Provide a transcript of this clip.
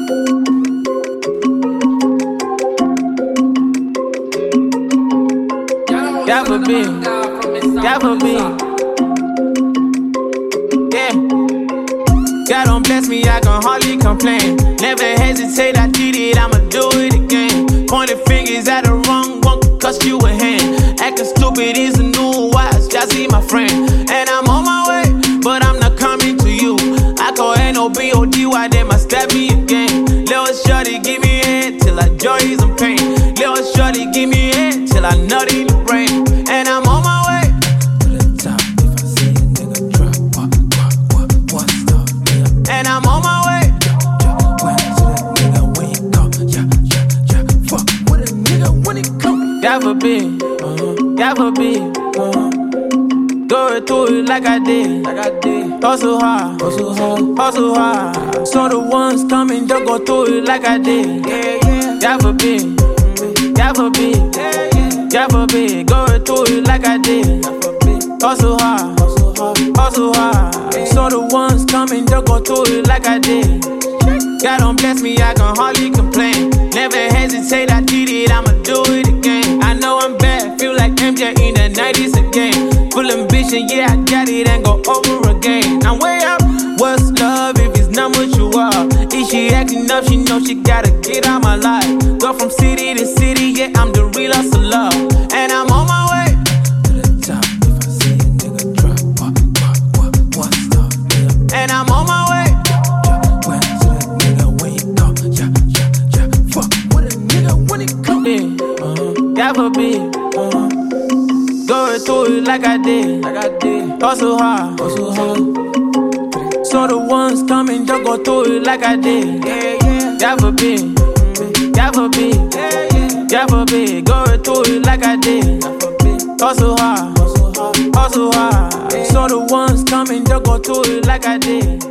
Yeah. God don't bless me, I can hardly complain. Never hesitate, I did it, I'ma do it again. Pointing fingers at the wrong one, cost you a hand. Acting stupid is a new wise, just see my friend. And I'm on my way, but I'm not coming to you. I call N-O-B-O-D, why they must stab me again? Little shorty, give me a head till I joy is in pain. Little shorty, give me a head till I nut in the brain. And I'm on my way to the top. If I see a nigga drop, what's up, nigga? And I'm on my way. When to that nigga when you come, yeah. Fuck with a nigga when he come. God forbid, God forbid, Go through it like I did, Hustle hard, hustle hard. So the ones coming, don't go through it like I did. God forbid, God forbid, God forbid. Go through it like I did. Hustle hard, hustle hard. So the ones coming, don't go through it like I did. God don't bless me, I can hardly complain. Never hesitate, I did it, I'ma do it again. I know I'm bad, feel like MJ in the 90s again. Full ambition, yeah, I got it and go over again. I'm way up, what's love if it's not what you are? If she acting up, she know she gotta get out my life. Go from city to city, yeah, I'm the real hustler. And I'm on my way to the top. If I see a nigga drop, what's up, nigga? And I'm on my way. When to that nigga when you come, yeah. Fuck with a nigga when he come. God forbid, Go through it like I did, Hustle hard, So the ones coming, don't go through it like I did. God forbid, God forbid, God forbid. Go through it like I did. Hustle hard, hustle hard. So the ones coming, don't go through it like I did.